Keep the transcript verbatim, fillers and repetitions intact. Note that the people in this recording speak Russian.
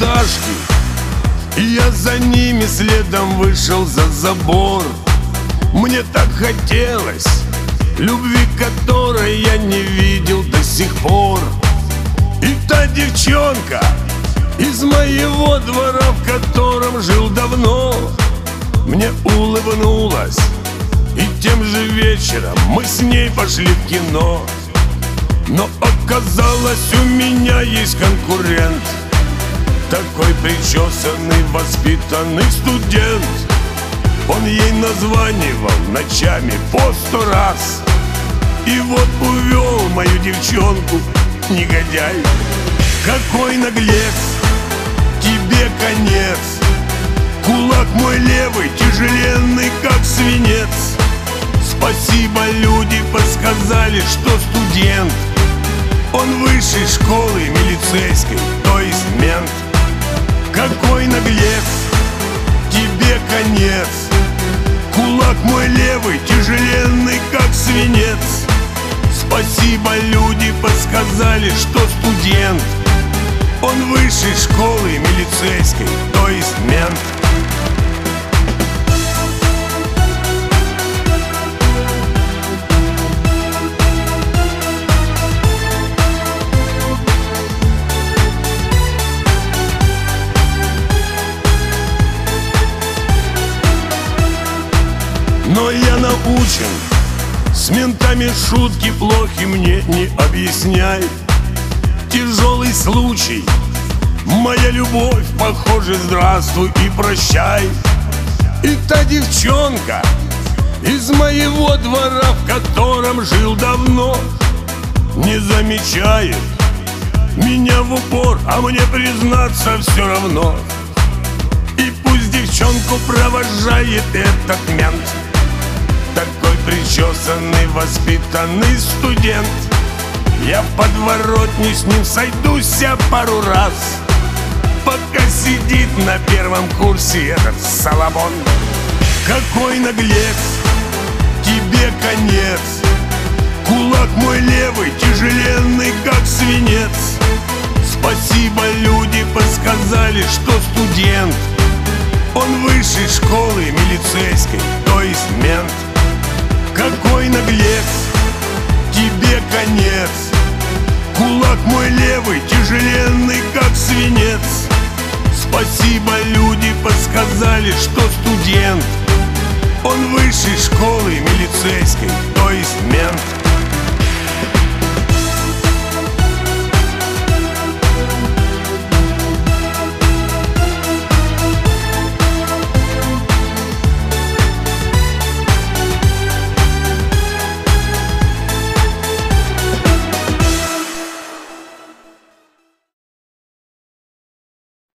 пятиэтажки, и я за ними следом вышел за забор. Мне так хотелось любви, которой я не видел до сих пор. И та девчонка из моего двора, в котором жил давно, мне улыбнулась, и тем же вечером мы с ней пошли в кино. Но оказалось, у меня есть конкурент, такой причесанный, воспитанный студент. Он ей названивал ночами по сто раз, и вот увел мою девчонку, негодяй. Какой наглец, тебе конец. Кулак мой левый, тяжеленный, как свинец. Спасибо, люди подсказали, что студент. Он высшей школы милицейской, то есть мент. Какой наглец, тебе конец. Кулак мой левый, тяжеленный, как свинец. Спасибо, люди подсказали, что студент. Он высшей школы милицейской, то есть мент. Но я научен, с ментами шутки плохи мне не объясняй. Тяжелый случай, моя любовь, похоже, здравствуй и прощай. И та девчонка из моего двора, в котором жил давно, не замечает меня в упор, а мне, признаться, все равно. И пусть девчонку провожает этот мент, такой причесанный, воспитанный студент. Я в подворотне с ним сойдусь пару раз, пока сидит на первом курсе этот Соломон. Какой наглец, тебе конец. Кулак мой левый, тяжеленный, как свинец. Спасибо, люди подсказали, что студент. Он высшей школы милицейской, то есть мент. Какой наглец, тебе конец. Кулак мой левый, тяжеленный, как свинец. Спасибо, люди подсказали, что студент. Он высшей школы милицейской,